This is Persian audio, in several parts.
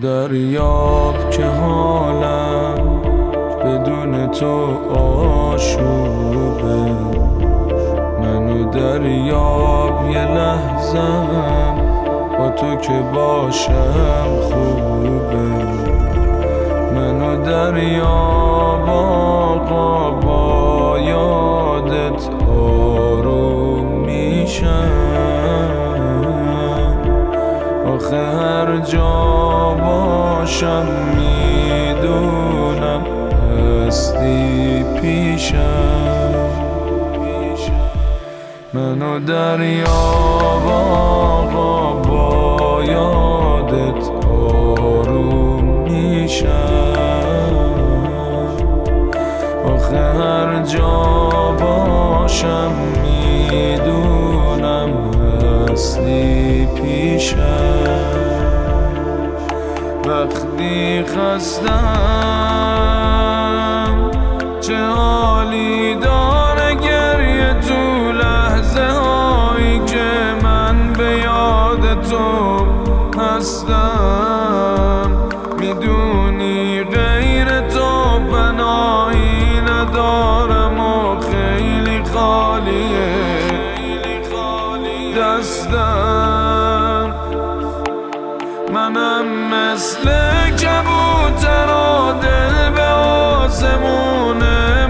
دریاب که حالم بدون تو آشوبه، منو دریاب یه لحظم با تو که باشم خوبه، منو دریاب آقا با یادت آروم میشم، آخه هر جا باشم میدونم هستی پیشم، منو دریاب آقا با یادت آروم میشم، آخه هر جا باشم میدونم هستی پیشم، وقتی خستم چه حالی داره گریه تو لحظه هایی که من به یاد تو هستم، میدونی غیر تو پناهی ندارم و خیلی خالیه دستم، منم مثل کبوتر و دل به آسمون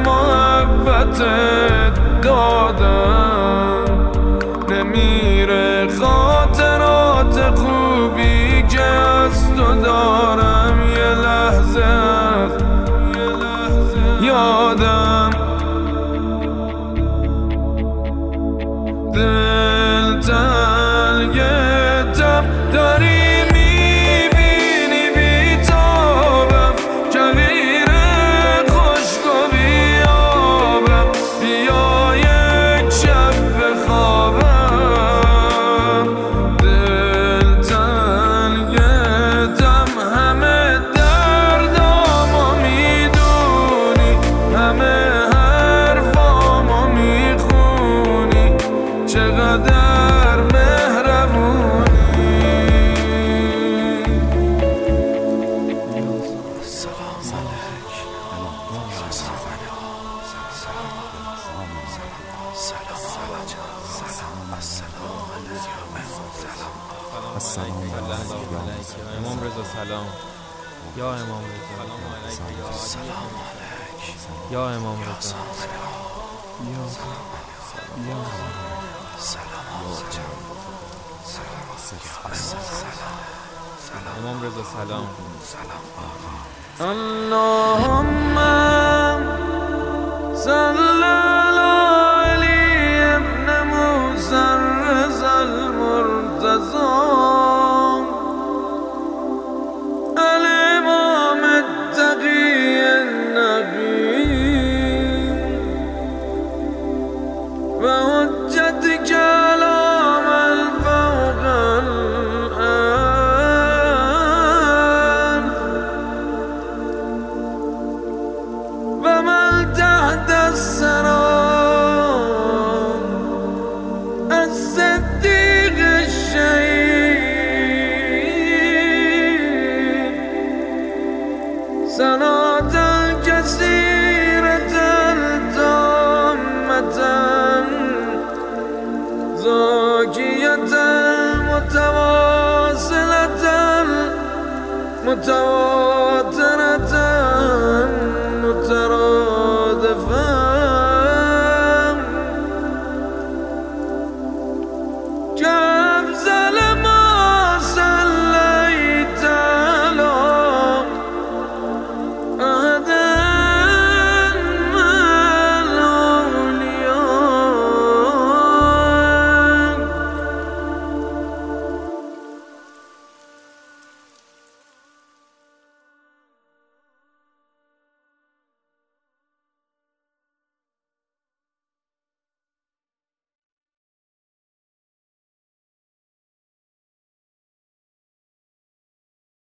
محبتت دادم، نمیره خاطرات خوبی که از تو دارم یه لحظه یادم، دل تنگتم داری میبینی بیتابم، کویر خشک و بیابم، بیا یک شب بخوابم، دل تنگتم همه دردامو میدونی، همه حرفامو میخونی، چقدر مهربونی، سلام علیک امام رضا سلام یا امام رضا سلام علیک یا امام رضا امام رضا سلام اللهم صل على علی ابن موسی الرضا المرتضی الامام التقی النقی و حجت کلام الفوق الارض و من تحت الثرى الصدیق الشهید صلاة الكثيرة التامة زاكية المتواصلة المتواصلة